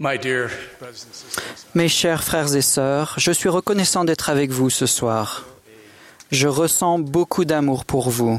Mes chers frères et sœurs, je suis reconnaissant d'être avec vous ce soir. Je ressens beaucoup d'amour pour vous.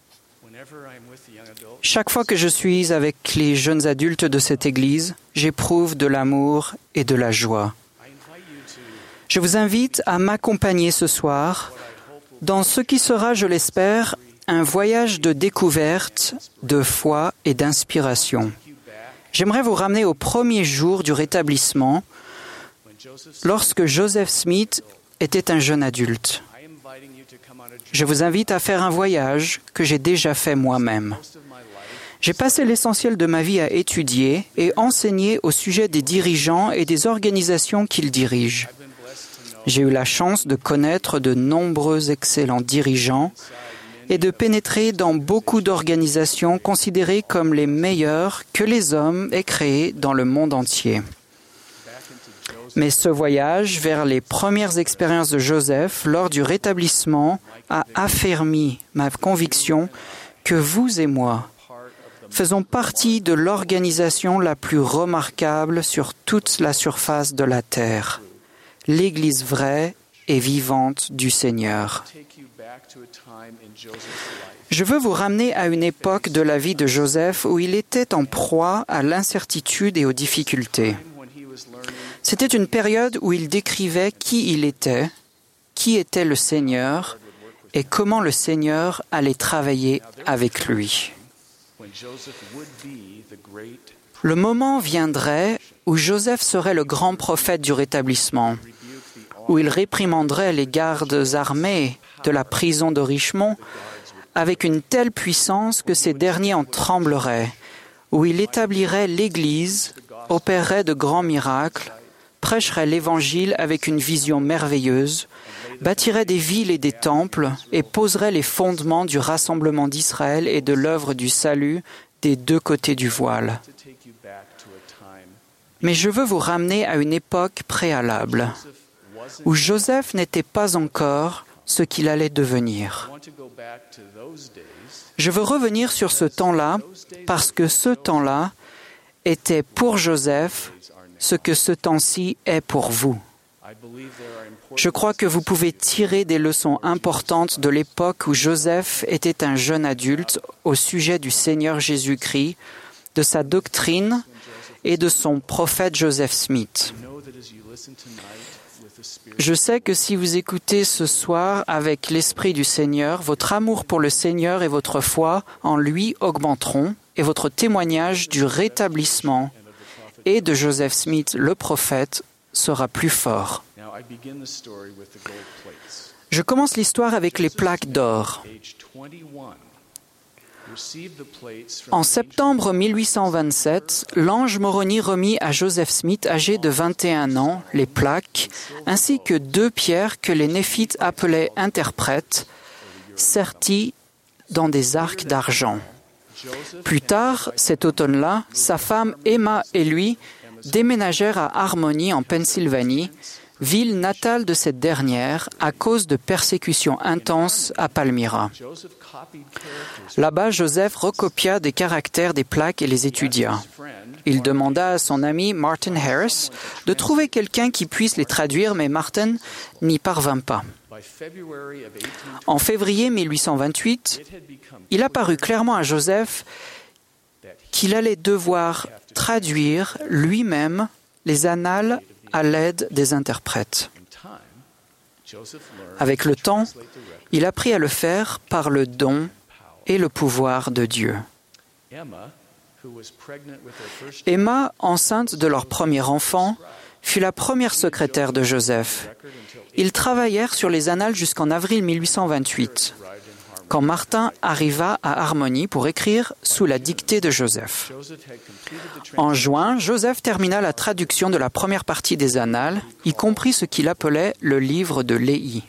Chaque fois que je suis avec les jeunes adultes de cette Église, j'éprouve de l'amour et de la joie. Je vous invite à m'accompagner ce soir dans ce qui sera, je l'espère, un voyage de découverte, de foi et d'inspiration. J'aimerais vous ramener au premier jour du rétablissement, lorsque Joseph Smith était un jeune adulte. Je vous invite à faire un voyage que j'ai déjà fait moi-même. J'ai passé l'essentiel de ma vie à étudier et enseigner au sujet des dirigeants et des organisations qu'ils dirigent. J'ai eu la chance de connaître de nombreux excellents dirigeants et de pénétrer dans beaucoup d'organisations considérées comme les meilleures que les hommes aient créées dans le monde entier. Mais ce voyage vers les premières expériences de Joseph lors du rétablissement a affermi ma conviction que vous et moi faisons partie de l'organisation la plus remarquable sur toute la surface de la terre, l'Église vraie et vivante du Seigneur. Je veux vous ramener à une époque de la vie de Joseph où il était en proie à l'incertitude et aux difficultés. C'était une période où il décrivait qui était le Seigneur et comment le Seigneur allait travailler avec lui. Le moment viendrait où Joseph serait le grand prophète du rétablissement, où il réprimanderait les gardes armés de la prison de Richmond avec une telle puissance que ces derniers en trembleraient, où il établirait l'Église, opérerait de grands miracles, prêcherait l'Évangile avec une vision merveilleuse, bâtirait des villes et des temples et poserait les fondements du rassemblement d'Israël et de l'œuvre du salut des deux côtés du voile. Mais je veux vous ramener à une époque préalable, où Joseph n'était pas encore ce qu'il allait devenir. Je veux revenir sur ce temps-là parce que ce temps-là était pour Joseph ce que ce temps-ci est pour vous. Je crois que vous pouvez tirer des leçons importantes de l'époque où Joseph était un jeune adulte au sujet du Seigneur Jésus-Christ, de sa doctrine et de son prophète Joseph Smith. Je sais que si vous écoutez ce soir avec l'Esprit du Seigneur, votre amour pour le Seigneur et votre foi en lui augmenteront et votre témoignage du rétablissement et de Joseph Smith, le prophète, sera plus fort. Je commence l'histoire avec les plaques d'or. En septembre 1827, l'ange Moroni remit à Joseph Smith, âgé de 21 ans, les plaques, ainsi que 2 pierres que les Néphites appelaient interprètes, serties dans des arcs d'argent. Plus tard, cet automne-là, sa femme Emma et lui déménagèrent à Harmony, en Pennsylvanie, ville natale de cette dernière, à cause de persécutions intenses à Palmyra. Là-bas, Joseph recopia des caractères des plaques et les étudia. Il demanda à son ami Martin Harris de trouver quelqu'un qui puisse les traduire, mais Martin n'y parvint pas. En février 1828, il apparut clairement à Joseph qu'il allait devoir traduire lui-même les annales à l'aide des interprètes. Avec le temps, il apprit à le faire par le don et le pouvoir de Dieu. Emma, enceinte de leur premier enfant, fut la première secrétaire de Joseph. Ils travaillèrent sur les annales jusqu'en avril 1828, quand Martin arriva à Harmony pour écrire sous la dictée de Joseph. En juin, Joseph termina la traduction de la première partie des annales, y compris ce qu'il appelait le livre de Léhi.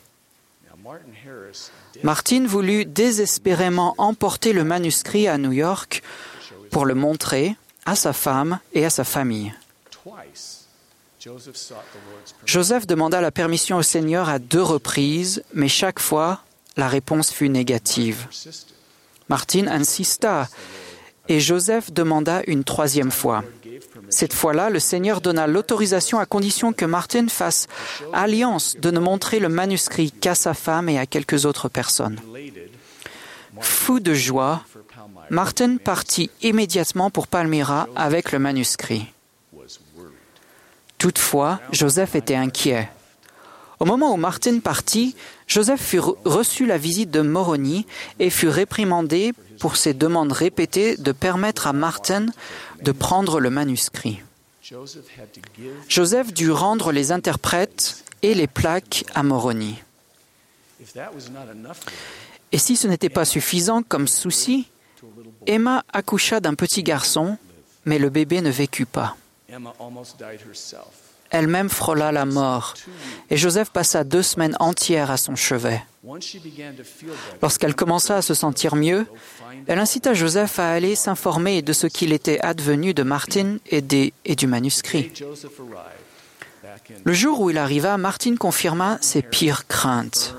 Martin voulut désespérément emporter le manuscrit à New York pour le montrer à sa femme et à sa famille. Joseph demanda la permission au Seigneur à 2 reprises, mais chaque fois, la réponse fut négative. Martin insista et Joseph demanda une 3e fois. Cette fois-là, le Seigneur donna l'autorisation à condition que Martin fasse alliance de ne montrer le manuscrit qu'à sa femme et à quelques autres personnes. Fou de joie, Martin partit immédiatement pour Palmyra avec le manuscrit. Toutefois, Joseph était inquiet. Au moment où Martin partit, Joseph fut reçu la visite de Moroni et fut réprimandé pour ses demandes répétées de permettre à Martin de prendre le manuscrit. Joseph dut rendre les interprètes et les plaques à Moroni. Et si ce n'était pas suffisant comme souci, Emma accoucha d'un petit garçon, mais le bébé ne vécut pas. Elle-même frôla la mort, et Joseph passa 2 semaines entières à son chevet. Lorsqu'elle commença à se sentir mieux, elle incita Joseph à aller s'informer de ce qu'il était advenu de Martin et du manuscrit. Le jour où il arriva, Martin confirma ses pires craintes.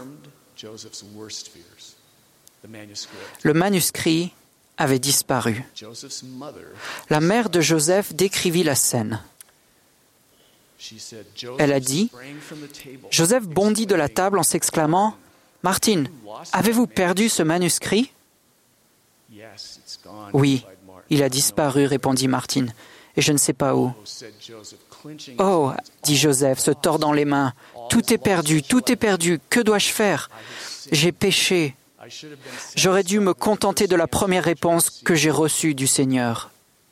Le manuscrit avait disparu. La mère de Joseph décrivit la scène. Elle a dit, « Joseph bondit de la table en s'exclamant, « Martin, avez-vous perdu ce manuscrit ?»« Oui, il a disparu, répondit Martin, et je ne sais pas où. »« Oh, dit Joseph, se tordant les mains, « tout est perdu, que dois-je faire? J'ai péché. J'aurais dû me contenter de la première réponse que j'ai reçue du Seigneur. »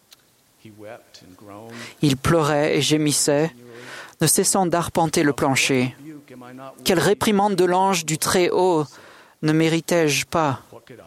Il pleurait et gémissait, ne cessant d'arpenter le plancher. Quelle réprimande de l'ange du Très-Haut ne méritais-je pas?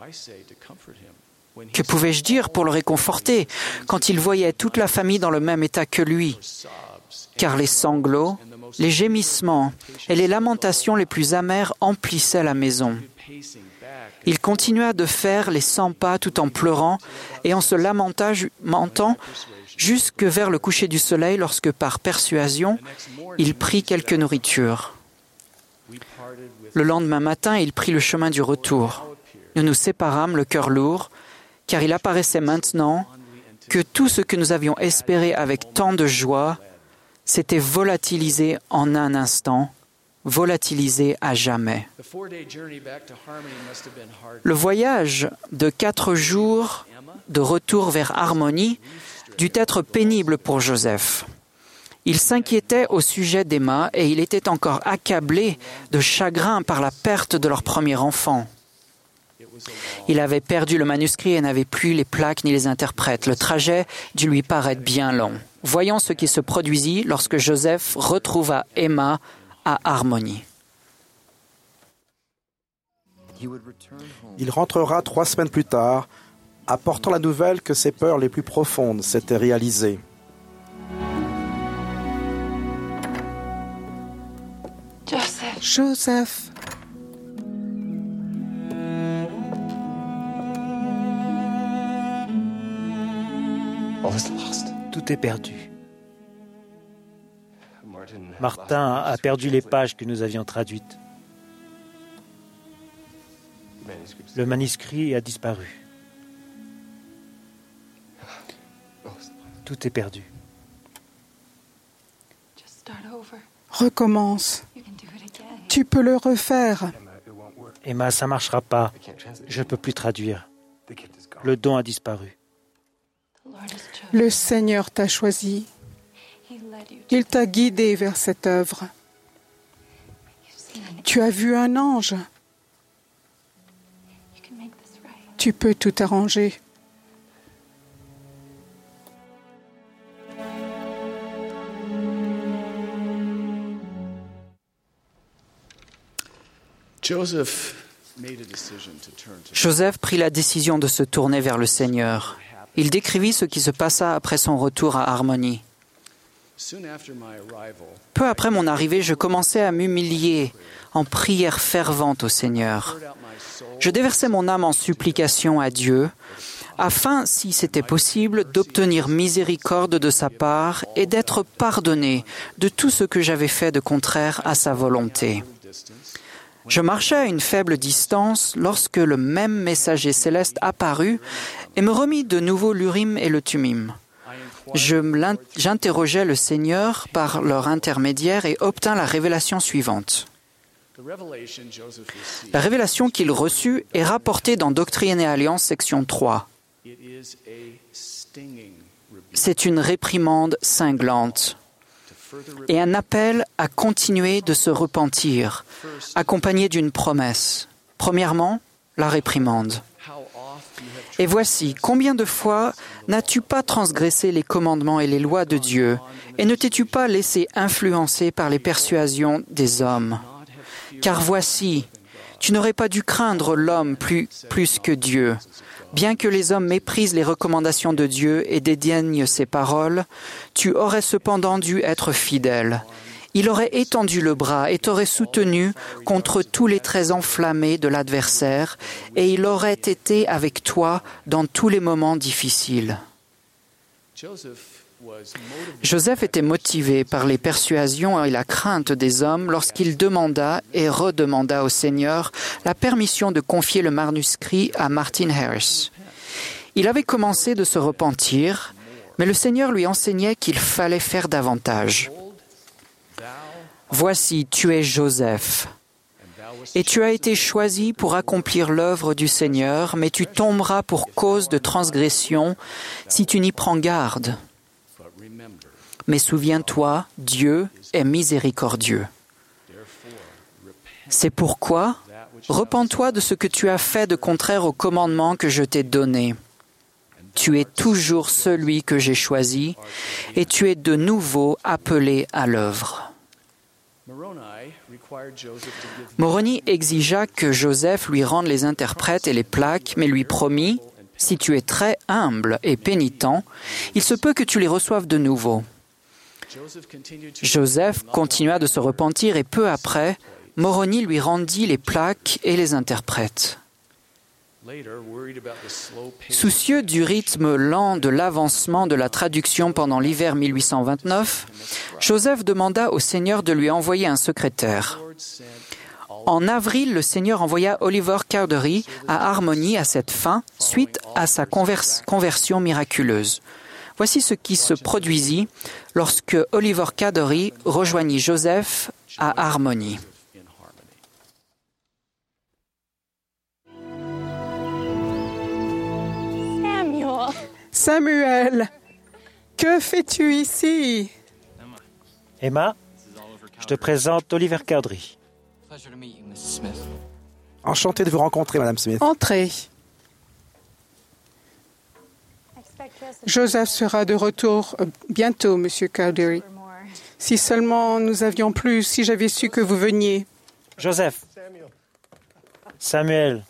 Que pouvais-je dire pour le réconforter quand il voyait toute la famille dans le même état que lui? Car les sanglots, les gémissements et les lamentations les plus amères emplissaient la maison. Il continua de faire les 100 pas tout en pleurant et en se lamentant jusque vers le coucher du soleil lorsque, par persuasion, il prit quelque nourriture. Le lendemain matin, il prit le chemin du retour. Nous nous séparâmes le cœur lourd, car il apparaissait maintenant que tout ce que nous avions espéré avec tant de joie s'était volatilisé en un instant, volatilisé à jamais. Le voyage de 4 jours de retour vers Harmonie dut être pénible pour Joseph. Il s'inquiétait au sujet d'Emma et il était encore accablé de chagrin par la perte de leur premier enfant. Il avait perdu le manuscrit et n'avait plus les plaques ni les interprètes. Le trajet dut lui paraître bien long. Voyons ce qui se produisit lorsque Joseph retrouva Emma à Harmonie. Il rentrera 3 semaines plus tard, apportant la nouvelle que ses peurs les plus profondes s'étaient réalisées. Joseph. Tout est perdu. Martin a perdu les pages que nous avions traduites. Le manuscrit a disparu. Tout est perdu. Recommence. Tu peux le refaire. Emma, ça ne marchera pas. Je ne peux plus traduire. Le don a disparu. Le Seigneur t'a choisi. Il t'a guidé vers cette œuvre. Tu as vu un ange. Tu peux tout arranger. Joseph prit la décision de se tourner vers le Seigneur. Il décrivit ce qui se passa après son retour à Harmonie. Peu après mon arrivée, je commençais à m'humilier en prière fervente au Seigneur. Je déversais mon âme en supplication à Dieu, afin, si c'était possible, d'obtenir miséricorde de sa part et d'être pardonné de tout ce que j'avais fait de contraire à sa volonté. Je marchais à une faible distance lorsque le même messager céleste apparut et me remit de nouveau l'Urim et le Thummim. J'interrogeai le Seigneur par leur intermédiaire et obtins la révélation suivante. La révélation qu'il reçut est rapportée dans Doctrine et Alliance, section 3. C'est une réprimande cinglante et un appel à continuer de se repentir, accompagné d'une promesse. Premièrement, la réprimande. Et voici, combien de fois n'as-tu pas transgressé les commandements et les lois de Dieu, et ne t'es-tu pas laissé influencer par les persuasions des hommes? Car voici, tu n'aurais pas dû craindre l'homme plus que Dieu. Bien que les hommes méprisent les recommandations de Dieu et dédaignent ses paroles, tu aurais cependant dû être fidèle. Il aurait étendu le bras et t'aurait soutenu contre tous les traits enflammés de l'adversaire, et il aurait été avec toi dans tous les moments difficiles. Joseph était motivé par les persuasions et la crainte des hommes lorsqu'il demanda et redemanda au Seigneur la permission de confier le manuscrit à Martin Harris. Il avait commencé de se repentir, mais le Seigneur lui enseignait qu'il fallait faire davantage. « Voici, tu es Joseph, et tu as été choisi pour accomplir l'œuvre du Seigneur, mais tu tomberas pour cause de transgression si tu n'y prends garde. Mais souviens-toi, Dieu est miséricordieux. C'est pourquoi, repens-toi de ce que tu as fait de contraire au commandement que je t'ai donné. Tu es toujours celui que j'ai choisi, et tu es de nouveau appelé à l'œuvre. » Moroni exigea que Joseph lui rende les interprètes et les plaques, mais lui promit, « Si tu es très humble et pénitent, il se peut que tu les reçoives de nouveau. » Joseph continua de se repentir et peu après, Moroni lui rendit les plaques et les interprètes. Soucieux du rythme lent de l'avancement de la traduction pendant l'hiver 1829, Joseph demanda au Seigneur de lui envoyer un secrétaire. En avril, le Seigneur envoya Oliver Cowdery à Harmony à cette fin, suite à sa conversion miraculeuse. Voici ce qui se produisit lorsque Oliver Cowdery rejoignit Joseph à Harmony. Samuel, que fais-tu ici? Emma, je te présente Oliver Cowdery. Enchanté de vous rencontrer, Madame Smith. Entrez. Joseph sera de retour bientôt, Monsieur Cowdery. Si seulement nous avions plus, si j'avais su que vous veniez. Joseph. Samuel.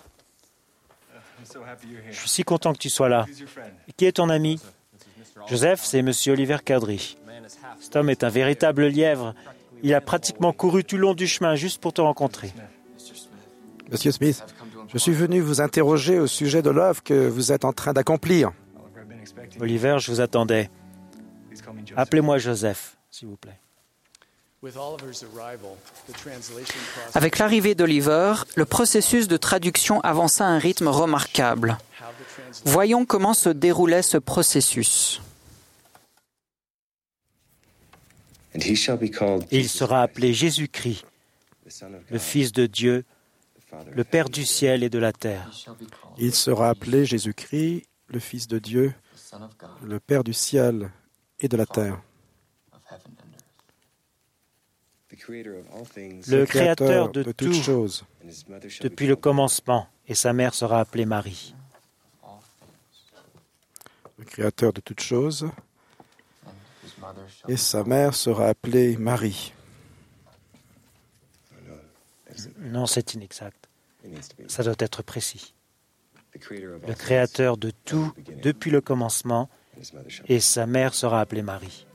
Je suis si content que tu sois là. Et qui est ton ami? Joseph, c'est Monsieur Oliver Cowdery. Cet homme est un véritable lièvre. Il a pratiquement couru tout le long du chemin juste pour te rencontrer. Monsieur Smith, je suis venu vous interroger au sujet de l'œuvre que vous êtes en train d'accomplir. Oliver, je vous attendais. Appelez-moi Joseph, s'il vous plaît. Avec l'arrivée d'Oliver, le processus de traduction avança à un rythme remarquable. Voyons comment se déroulait ce processus. Il sera appelé Jésus-Christ, le Fils de Dieu, le Père du ciel et de la terre. Il sera appelé Jésus-Christ, le Fils de Dieu, le Père du ciel et de la terre. Le Créateur de toutes choses, depuis le commencement, et sa mère sera appelée Marie. Le Créateur de toutes choses, et sa mère sera appelée Marie. Non, c'est inexact. Ça doit être précis. Le Créateur de tout, depuis le commencement, et sa mère sera appelée Marie.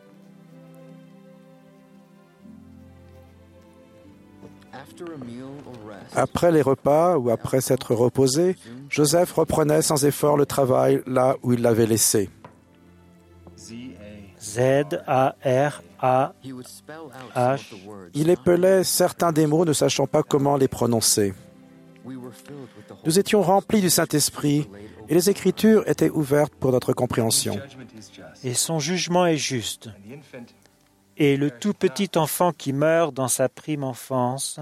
Après les repas ou après s'être reposé, Joseph reprenait sans effort le travail là où il l'avait laissé. Z-A-R-A-H. Il épelait certains des mots ne sachant pas comment les prononcer. Nous étions remplis du Saint-Esprit et les Écritures étaient ouvertes pour notre compréhension. Et son jugement est juste. Et le tout petit enfant qui meurt dans sa prime enfance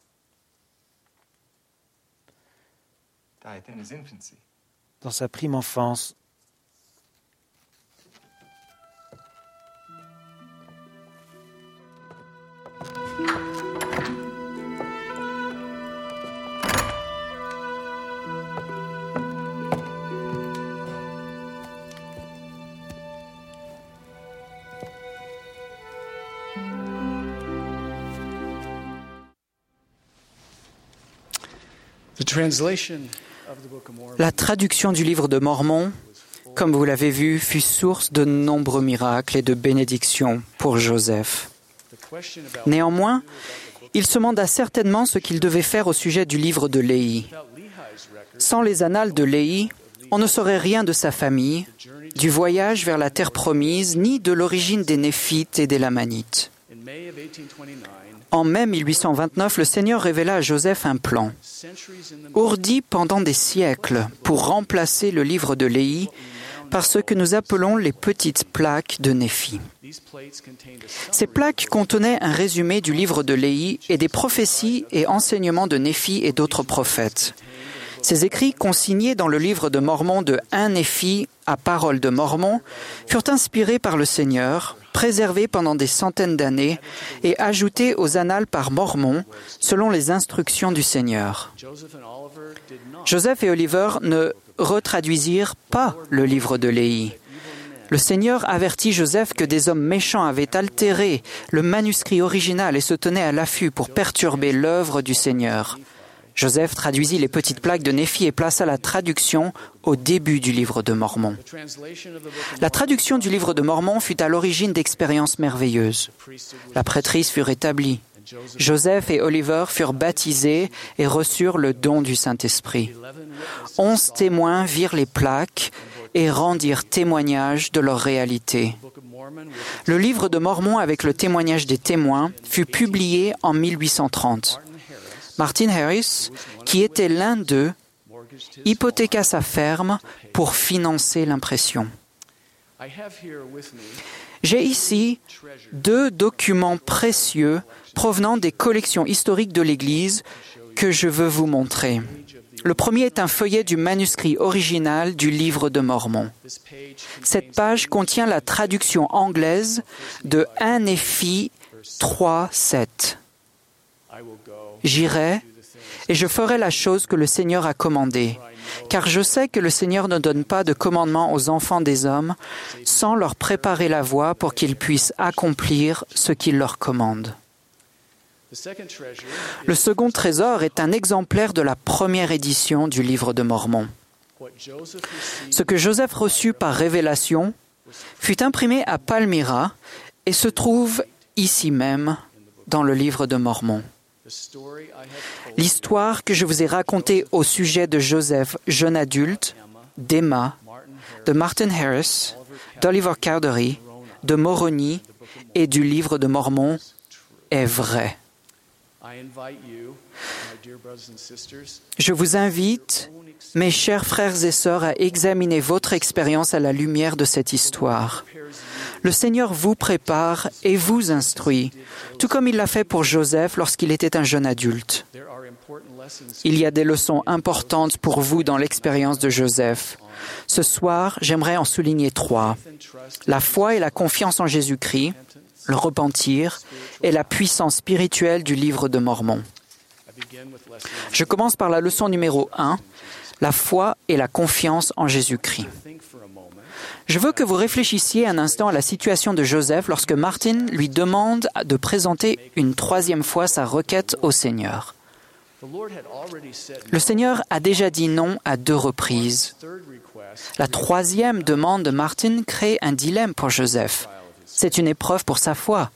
La traduction du livre de Mormon, comme vous l'avez vu, fut source de nombreux miracles et de bénédictions pour Joseph. Néanmoins, il se demanda certainement ce qu'il devait faire au sujet du livre de Léhi. Sans les annales de Léhi, on ne saurait rien de sa famille, du voyage vers la terre promise, ni de l'origine des Néphites et des Lamanites. En mai 1829, le Seigneur révéla à Joseph un plan, ourdi pendant des siècles, pour remplacer le livre de Léhi par ce que nous appelons les petites plaques de Néphi. Ces plaques contenaient un résumé du livre de Léhi et des prophéties et enseignements de Néphi et d'autres prophètes. Ces écrits, consignés dans le livre de Mormon de 1 Néphi à Parole de Mormon, furent inspirés par le Seigneur, préservés pendant des centaines d'années et ajoutés aux annales par Mormon selon les instructions du Seigneur. Joseph et Oliver ne retraduisirent pas le livre de Léhi. Le Seigneur avertit Joseph que des hommes méchants avaient altéré le manuscrit original et se tenaient à l'affût pour perturber l'œuvre du Seigneur. Joseph traduisit les petites plaques de Néphi et plaça la traduction au début du livre de Mormon. La traduction du livre de Mormon fut à l'origine d'expériences merveilleuses. La prêtrise fut rétablie. Joseph et Oliver furent baptisés et reçurent le don du Saint-Esprit. 11 témoins virent les plaques et rendirent témoignage de leur réalité. Le livre de Mormon avec le témoignage des témoins fut publié en 1830. Martin Harris, qui était l'un d'eux, hypothéqua sa ferme pour financer l'impression. J'ai ici 2 documents précieux provenant des collections historiques de l'Église que je veux vous montrer. Le premier est un feuillet du manuscrit original du livre de Mormon. Cette page contient la traduction anglaise de 1 Néphi 3:7. J'irai et je ferai la chose que le Seigneur a commandée, car je sais que le Seigneur ne donne pas de commandement aux enfants des hommes sans leur préparer la voie pour qu'ils puissent accomplir ce qu'il leur commande. Le second trésor est un exemplaire de la première édition du livre de Mormon. Ce que Joseph reçut par révélation fut imprimé à Palmyra et se trouve ici même dans le livre de Mormon. L'histoire que je vous ai racontée au sujet de Joseph, jeune adulte, d'Emma, de Martin Harris, d'Oliver Cowdery, de Moroni et du livre de Mormon est vraie. Je vous invite, mes chers frères et sœurs, à examiner votre expérience à la lumière de cette histoire. Le Seigneur vous prépare et vous instruit, tout comme il l'a fait pour Joseph lorsqu'il était un jeune adulte. Il y a des leçons importantes pour vous dans l'expérience de Joseph. Ce soir, j'aimerais en souligner 3. La foi et la confiance en Jésus-Christ, le repentir et la puissance spirituelle du livre de Mormon. Je commence par la leçon numéro 1, la foi et la confiance en Jésus-Christ. Je veux que vous réfléchissiez un instant à la situation de Joseph lorsque Martin lui demande de présenter une 3e fois sa requête au Seigneur. Le Seigneur a déjà dit non à 2 reprises. La 3e demande de Martin crée un dilemme pour Joseph. C'est une épreuve pour sa foi.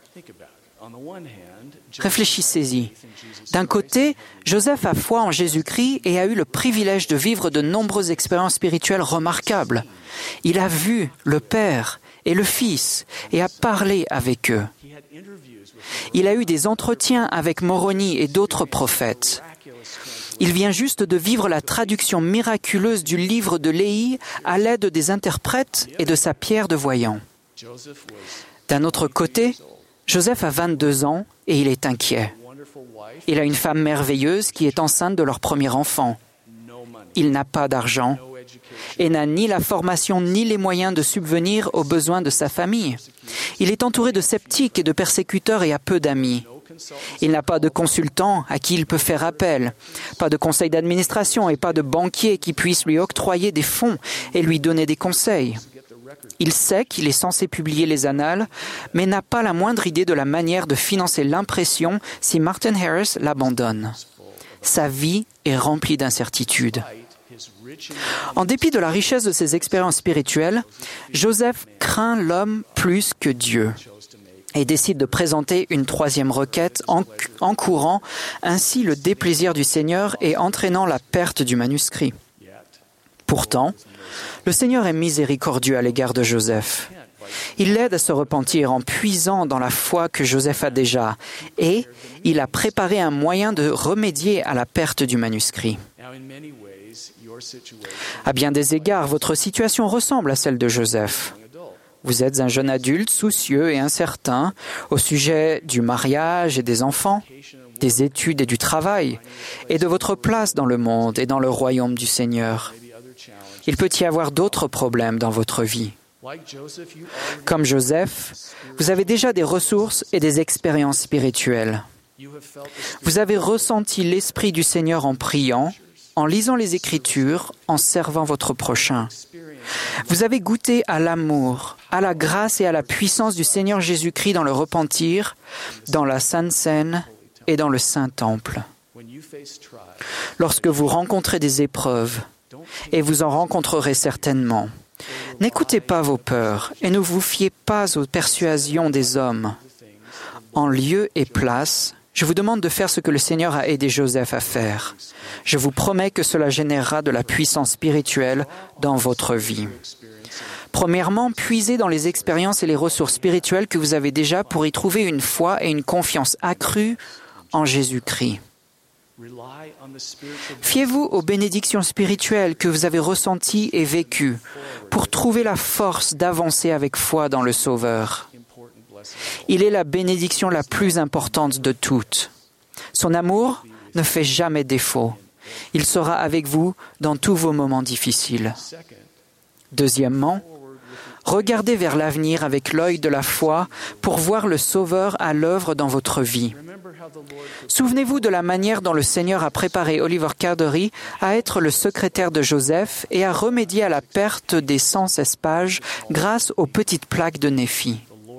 Réfléchissez-y. D'un côté, Joseph a foi en Jésus-Christ et a eu le privilège de vivre de nombreuses expériences spirituelles remarquables. Il a vu le Père et le Fils et a parlé avec eux. Il a eu des entretiens avec Moroni et d'autres prophètes. Il vient juste de vivre la traduction miraculeuse du livre de Léhi à l'aide des interprètes et de sa pierre de voyant. D'un autre côté, Joseph a 22 ans et il est inquiet. Il a une femme merveilleuse qui est enceinte de leur premier enfant. Il n'a pas d'argent et n'a ni la formation ni les moyens de subvenir aux besoins de sa famille. Il est entouré de sceptiques et de persécuteurs et a peu d'amis. Il n'a pas de consultant à qui il peut faire appel, pas de conseil d'administration et pas de banquier qui puisse lui octroyer des fonds et lui donner des conseils. Il sait qu'il est censé publier les annales, mais n'a pas la moindre idée de la manière de financer l'impression si Martin Harris l'abandonne. Sa vie est remplie d'incertitudes. En dépit de la richesse de ses expériences spirituelles, Joseph craint l'homme plus que Dieu et décide de présenter une troisième requête encourant ainsi le déplaisir du Seigneur et entraînant la perte du manuscrit. Pourtant, le Seigneur est miséricordieux à l'égard de Joseph. Il l'aide à se repentir en puisant dans la foi que Joseph a déjà et il a préparé un moyen de remédier à la perte du manuscrit. À bien des égards, votre situation ressemble à celle de Joseph. Vous êtes un jeune adulte soucieux et incertain au sujet du mariage et des enfants, des études et du travail, et de votre place dans le monde et dans le royaume du Seigneur. Il peut y avoir d'autres problèmes dans votre vie. Comme Joseph, vous avez déjà des ressources et des expériences spirituelles. Vous avez ressenti l'Esprit du Seigneur en priant, en lisant les Écritures, en servant votre prochain. Vous avez goûté à l'amour, à la grâce et à la puissance du Seigneur Jésus-Christ dans le repentir, dans la Sainte Seine et dans le Saint Temple. Lorsque vous rencontrez des épreuves, et vous en rencontrerez certainement, n'écoutez pas vos peurs et ne vous fiez pas aux persuasions des hommes. En lieu et place, je vous demande de faire ce que le Seigneur a aidé Joseph à faire. Je vous promets que cela générera de la puissance spirituelle dans votre vie. Premièrement, puisez dans les expériences et les ressources spirituelles que vous avez déjà pour y trouver une foi et une confiance accrue en Jésus-Christ. Fiez-vous aux bénédictions spirituelles que vous avez ressenties et vécues pour trouver la force d'avancer avec foi dans le Sauveur. Il est la bénédiction la plus importante de toutes. Son amour ne fait jamais défaut. Il sera avec vous dans tous vos moments difficiles. Deuxièmement, regardez vers l'avenir avec l'œil de la foi pour voir le Sauveur à l'œuvre dans votre vie. Souvenez-vous de la manière dont le Seigneur a préparé Oliver Cowdery à être le secrétaire de Joseph et à remédier à la perte des 116 pages grâce aux petites plaques de Néphi.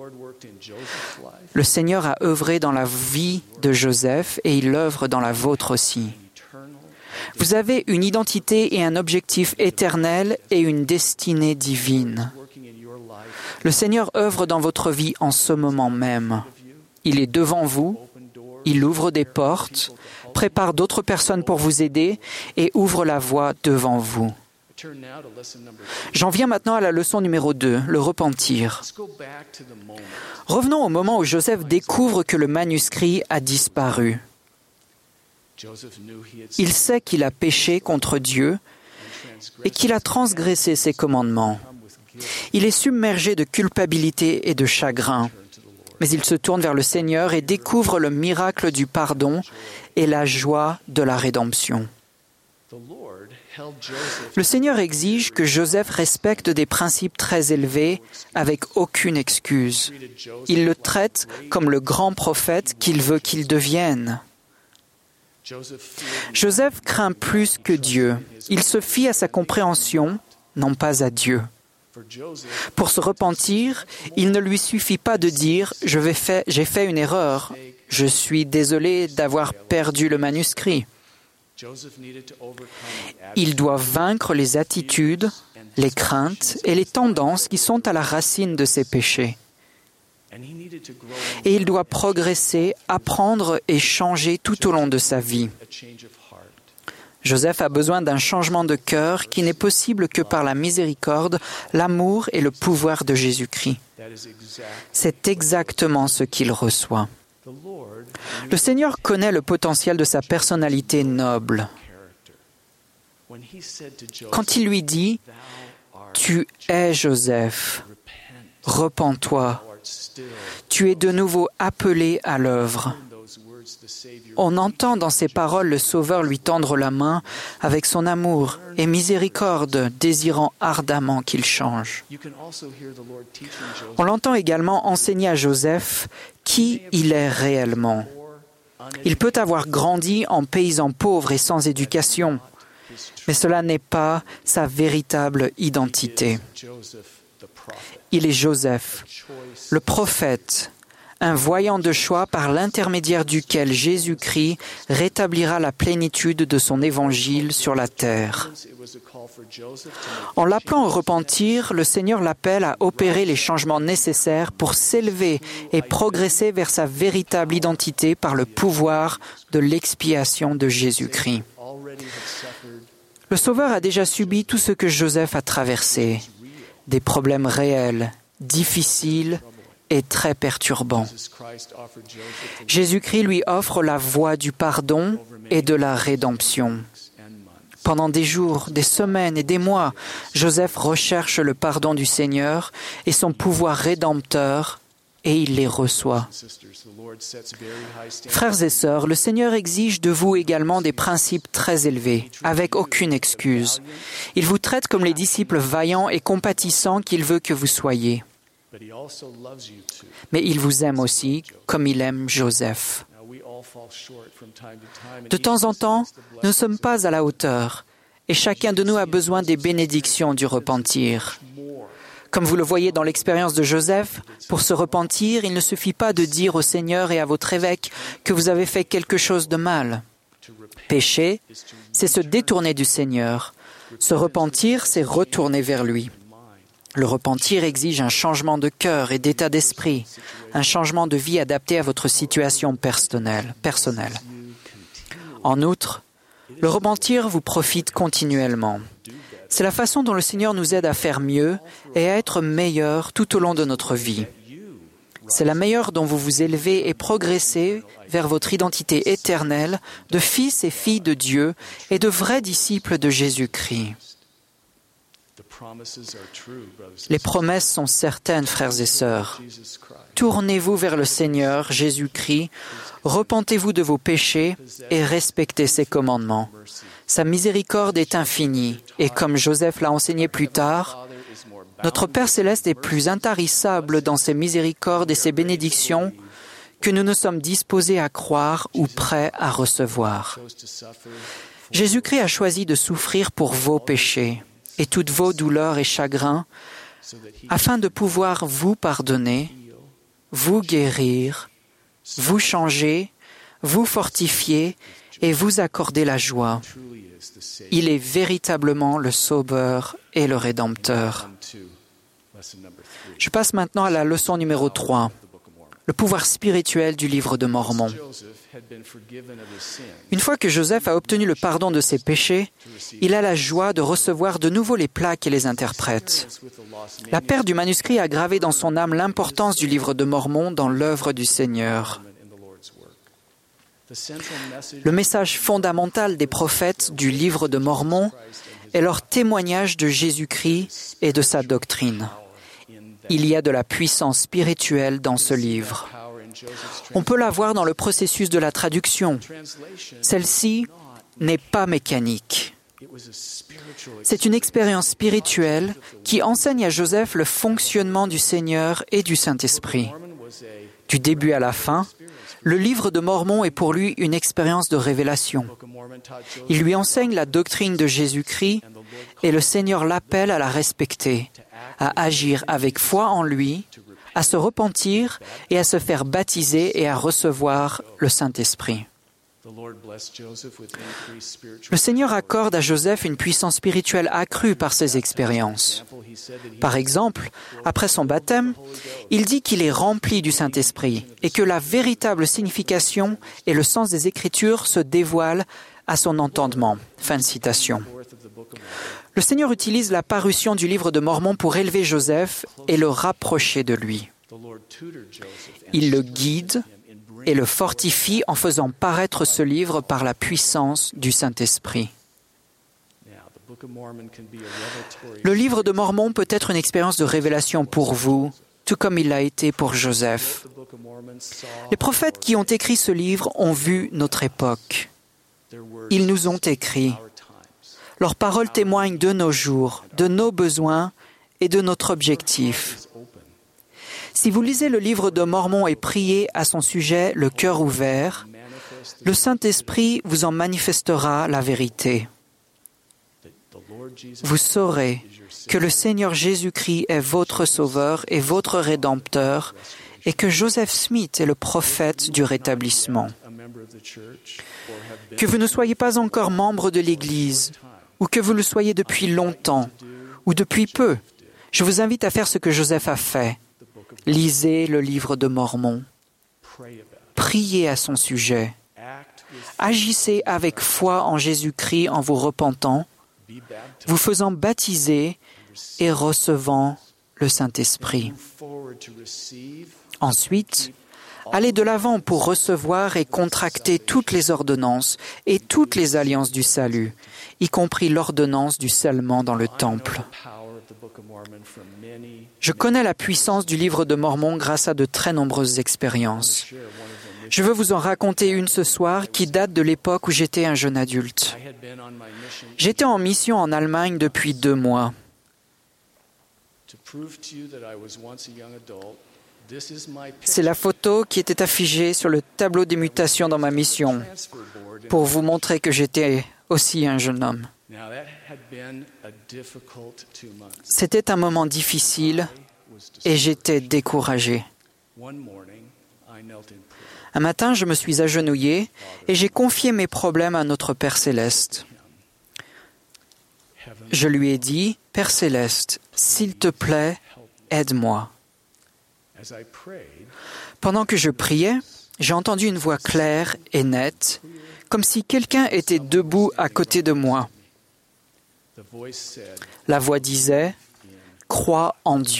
Le Seigneur a œuvré dans la vie de Joseph et il œuvre dans la vôtre aussi. Vous avez une identité et un objectif éternel et une destinée divine. Le Seigneur œuvre dans votre vie en ce moment même. Il est devant vous, il ouvre des portes, prépare d'autres personnes pour vous aider et ouvre la voie devant vous. J'en viens maintenant à la leçon numéro 2, le repentir. Revenons au moment où Joseph découvre que le manuscrit a disparu. Il sait qu'il a péché contre Dieu et qu'il a transgressé ses commandements. Il est submergé de culpabilité et de chagrin, mais il se tourne vers le Seigneur et découvre le miracle du pardon et la joie de la rédemption. Le Seigneur exige que Joseph respecte des principes très élevés avec aucune excuse. Il le traite comme le grand prophète qu'il veut qu'il devienne. Joseph craint plus que Dieu. Il se fie à sa compréhension, non pas à Dieu. Pour se repentir, il ne lui suffit pas de dire « j'ai fait une erreur, je suis désolé d'avoir perdu le manuscrit ». Il doit vaincre les attitudes, les craintes et les tendances qui sont à la racine de ses péchés. Et il doit progresser, apprendre et changer tout au long de sa vie. Joseph a besoin d'un changement de cœur qui n'est possible que par la miséricorde, l'amour et le pouvoir de Jésus-Christ. C'est exactement ce qu'il reçoit. Le Seigneur connaît le potentiel de sa personnalité noble. Quand il lui dit « Tu es Joseph, repens-toi, tu es de nouveau appelé à l'œuvre », on entend dans ces paroles le Sauveur lui tendre la main avec son amour et miséricorde, désirant ardemment qu'il change. On l'entend également enseigner à Joseph qui il est réellement. Il peut avoir grandi en paysan pauvre et sans éducation, mais cela n'est pas sa véritable identité. Il est Joseph, le prophète, un voyant de choix par l'intermédiaire duquel Jésus-Christ rétablira la plénitude de son évangile sur la terre. En l'appelant au repentir, le Seigneur l'appelle à opérer les changements nécessaires pour s'élever et progresser vers sa véritable identité par le pouvoir de l'expiation de Jésus-Christ. Le Sauveur a déjà subi tout ce que Joseph a traversé, des problèmes réels, difficiles et très perturbant. Jésus-Christ lui offre la voie du pardon et de la rédemption. Pendant des jours, des semaines et des mois, Joseph recherche le pardon du Seigneur et son pouvoir rédempteur, et il les reçoit. Frères et sœurs, le Seigneur exige de vous également des principes très élevés, avec aucune excuse. Il vous traite comme les disciples vaillants et compatissants qu'il veut que vous soyez. Mais il vous aime aussi comme il aime Joseph. De temps en temps, nous ne sommes pas à la hauteur et chacun de nous a besoin des bénédictions du repentir. Comme vous le voyez dans l'expérience de Joseph, pour se repentir, il ne suffit pas de dire au Seigneur et à votre évêque que vous avez fait quelque chose de mal. Pécher, c'est se détourner du Seigneur. Se repentir, c'est retourner vers lui. Le repentir exige un changement de cœur et d'état d'esprit, un changement de vie adapté à votre situation personnelle. En outre, le repentir vous profite continuellement. C'est la façon dont le Seigneur nous aide à faire mieux et à être meilleurs tout au long de notre vie. C'est la meilleure dont vous vous élevez et progressez vers votre identité éternelle de fils et filles de Dieu et de vrais disciples de Jésus-Christ. Les promesses sont certaines, frères et sœurs. Tournez-vous vers le Seigneur, Jésus-Christ, repentez-vous de vos péchés et respectez ses commandements. Sa miséricorde est infinie, et comme Joseph l'a enseigné plus tard, notre Père céleste est plus intarissable dans ses miséricordes et ses bénédictions que nous ne sommes disposés à croire ou prêts à recevoir. Jésus-Christ a choisi de souffrir pour vos péchés et toutes vos douleurs et chagrins, afin de pouvoir vous pardonner, vous guérir, vous changer, vous fortifier et vous accorder la joie. Il est véritablement le Sauveur et le Rédempteur. Je passe maintenant à la leçon numéro 3, le pouvoir spirituel du livre de Mormon. Une fois que Joseph a obtenu le pardon de ses péchés, il a la joie de recevoir de nouveau les plaques et les interprètes. La perte du manuscrit a gravé dans son âme l'importance du livre de Mormon dans l'œuvre du Seigneur. Le message fondamental des prophètes du livre de Mormon est leur témoignage de Jésus-Christ et de sa doctrine. Il y a de la puissance spirituelle dans ce livre. On peut la voir dans le processus de la traduction. Celle-ci n'est pas mécanique. C'est une expérience spirituelle qui enseigne à Joseph le fonctionnement du Seigneur et du Saint-Esprit. Du début à la fin, le livre de Mormon est pour lui une expérience de révélation. Il lui enseigne la doctrine de Jésus-Christ et le Seigneur l'appelle à la respecter, à agir avec foi en lui, à se repentir et à se faire baptiser et à recevoir le Saint-Esprit. Le Seigneur accorde à Joseph une puissance spirituelle accrue par ses expériences. Par exemple, après son baptême, il dit qu'il est rempli du Saint-Esprit et que la véritable signification et le sens des Écritures se dévoilent à son entendement. Fin de citation. Le Seigneur utilise la parution du livre de Mormon pour élever Joseph et le rapprocher de lui. Il le guide et le fortifie en faisant paraître ce livre par la puissance du Saint-Esprit. Le livre de Mormon peut être une expérience de révélation pour vous, tout comme il l'a été pour Joseph. Les prophètes qui ont écrit ce livre ont vu notre époque. Ils nous ont écrit. Leurs paroles témoignent de nos jours, de nos besoins et de notre objectif. Si vous lisez le livre de Mormon et priez à son sujet le cœur ouvert, le Saint-Esprit vous en manifestera la vérité. Vous saurez que le Seigneur Jésus-Christ est votre Sauveur et votre Rédempteur et que Joseph Smith est le prophète du rétablissement. Que vous ne soyez pas encore membre de l'Église ou que vous le soyez depuis longtemps ou depuis peu, je vous invite à faire ce que Joseph a fait. Lisez le livre de Mormon. Priez à son sujet. Agissez avec foi en Jésus-Christ en vous repentant, vous faisant baptiser et recevant le Saint-Esprit. Ensuite, allez de l'avant pour recevoir et contracter toutes les ordonnances et toutes les alliances du salut, y compris l'ordonnance du scellement dans le temple. Je connais la puissance du livre de Mormon grâce à de très nombreuses expériences. Je veux vous en raconter une ce soir qui date de l'époque où j'étais un jeune adulte. J'étais en mission en Allemagne depuis 2 mois. C'est la photo qui était affichée sur le tableau des mutations dans ma mission, pour vous montrer que j'étais aussi un jeune homme. C'était un moment difficile et j'étais découragé. Un matin, je me suis agenouillé et j'ai confié mes problèmes à notre Père Céleste. Je lui ai dit, « Père Céleste, s'il te plaît, aide-moi. » Pendant que je priais, j'ai entendu une voix claire et nette, comme si quelqu'un était debout à côté de moi. La voix disait, « Crois en Dieu. »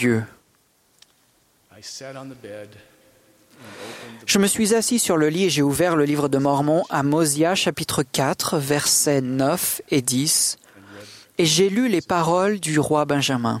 Je me suis assis sur le lit et j'ai ouvert le livre de Mormon à Mosia, chapitre 4, versets 9 et 10, et j'ai lu les paroles du roi Benjamin.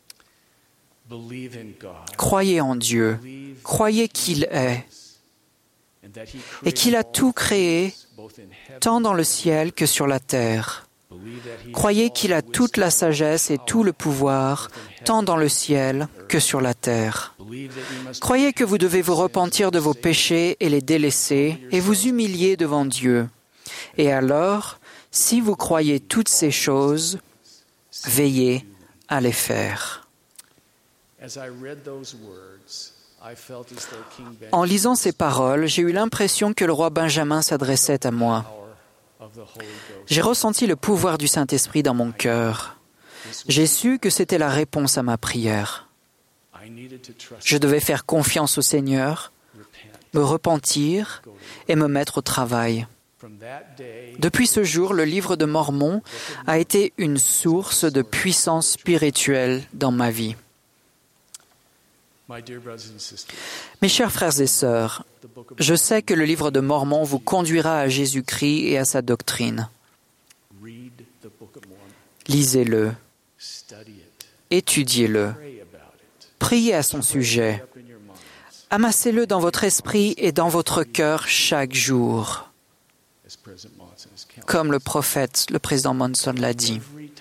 Croyez en Dieu, croyez qu'il est, et qu'il a tout créé, tant dans le ciel que sur la terre. Croyez qu'il a toute la sagesse et tout le pouvoir, tant dans le ciel que sur la terre. Croyez que vous devez vous repentir de vos péchés et les délaisser, et vous humilier devant Dieu. Et alors, si vous croyez toutes ces choses, veillez à les faire. En lisant ces paroles, j'ai eu l'impression que le roi Benjamin s'adressait à moi. J'ai ressenti le pouvoir du Saint-Esprit dans mon cœur. J'ai su que c'était la réponse à ma prière. Je devais faire confiance au Seigneur, me repentir et me mettre au travail. Depuis ce jour, le livre de Mormon a été une source de puissance spirituelle dans ma vie. Mes chers frères et sœurs, je sais que le livre de Mormon vous conduira à Jésus-Christ et à sa doctrine. Lisez-le, étudiez-le, priez à son sujet, amassez-le dans votre esprit et dans votre cœur chaque jour, comme le prophète, le président Monson l'a dit.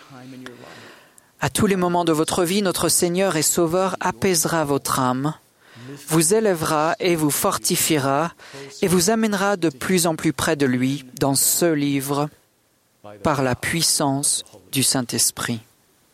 À tous les moments de votre vie, notre Seigneur et Sauveur apaisera votre âme, vous élèvera et vous fortifiera et vous amènera de plus en plus près de lui dans ce livre par la puissance du Saint-Esprit.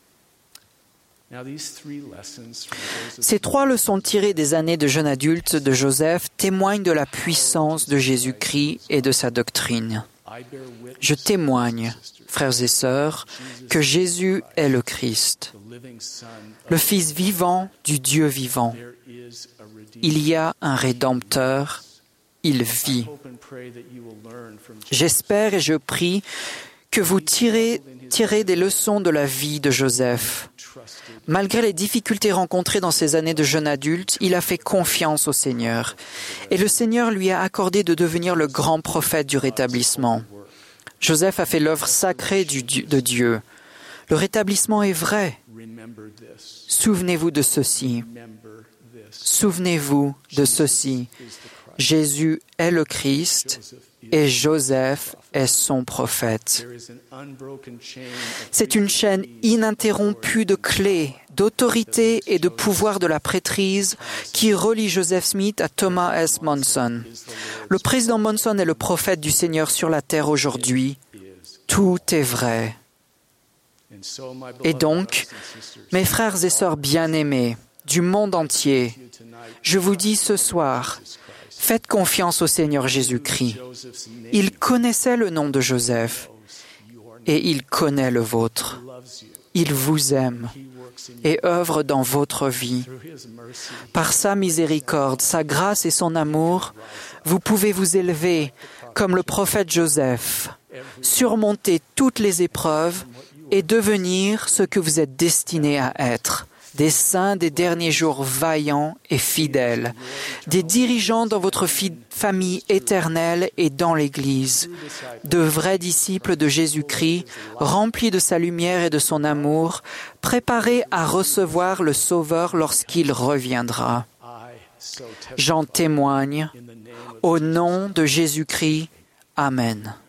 Ces 3 leçons tirées des années de jeune adulte de Joseph témoignent de la puissance de Jésus-Christ et de sa doctrine. Je témoigne, frères et sœurs, que Jésus est le Christ, le Fils vivant du Dieu vivant. Il y a un Rédempteur, il vit. J'espère et je prie que vous tirez des leçons de la vie de Joseph. Malgré les difficultés rencontrées dans ses années de jeune adulte, il a fait confiance au Seigneur. Et le Seigneur lui a accordé de devenir le grand prophète du rétablissement. Joseph a fait l'œuvre sacrée de Dieu. Le rétablissement est vrai. Souvenez-vous de ceci. Souvenez-vous de ceci. Jésus est le Christ et Joseph est son prophète. C'est une chaîne ininterrompue de clés, d'autorité et de pouvoir de la prêtrise qui relie Joseph Smith à Thomas S. Monson. Le président Monson est le prophète du Seigneur sur la terre aujourd'hui. Tout est vrai. Et donc, mes frères et sœurs bien-aimés du monde entier, je vous dis ce soir, faites confiance au Seigneur Jésus-Christ. Il connaissait le nom de Joseph et il connaît le vôtre. Il vous aime et œuvre dans votre vie. Par sa miséricorde, sa grâce et son amour, vous pouvez vous élever comme le prophète Joseph, surmonter toutes les épreuves et devenir ce que vous êtes destinés à être. Des saints des derniers jours vaillants et fidèles, des dirigeants dans votre famille éternelle et dans l'Église, de vrais disciples de Jésus-Christ, remplis de sa lumière et de son amour, préparés à recevoir le Sauveur lorsqu'il reviendra. J'en témoigne, au nom de Jésus-Christ. Amen.